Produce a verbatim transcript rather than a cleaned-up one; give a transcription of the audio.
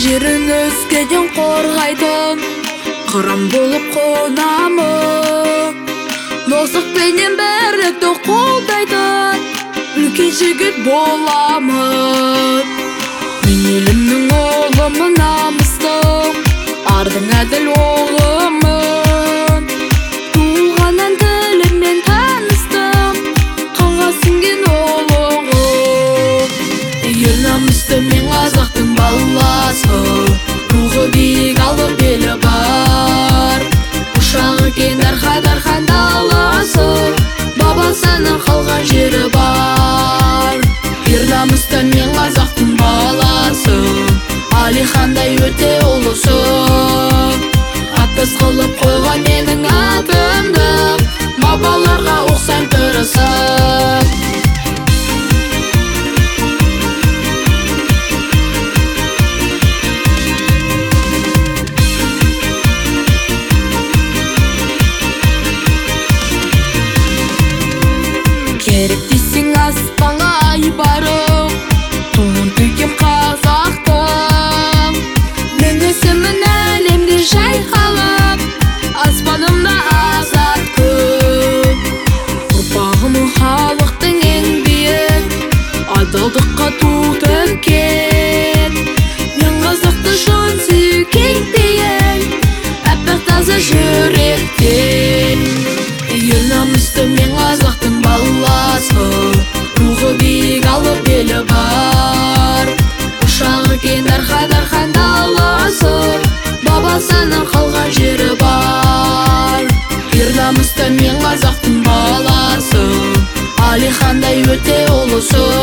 жерін өзгеден қорғайтын қыран болып қонамын. Достықпенен бірлікті қолдайтын үлкен жігіт боламын. Мен елімнің ұлымын, намыстың ардың әділ оғымын. Туғаннан тіліммен таныстым, қанға сіңген ұлығым. Ел намысты мен қазақтың баласы, рухы биік алып белі бар. Ұшағы кең Дархан даласы, бабасының қалған жері бар. Ер намысты мен қазақтың баласы, Алихандай өте ұлысы. Атпас қылып қойған менің атымды, бабаларға ұқсам тырысып. Керек дейсің аспанға ай барып, туын түйгем қазақтың. Мен өсімін әлемде жайқалып, аспанымда азат күн. Ұрпағым халықтың ең биік, адалдыққа ту тіккен. Мен қазақты жан сүйген бейін, әппақ таза жүректен. Ел намысты мен қазақтың баласы, рухы биік алып белі бар. Ұшағы кең Дархан даласы, бабасының қалған жері бар. Ер намысты мен қазақтың баласы, Алихандай өте ұлысы.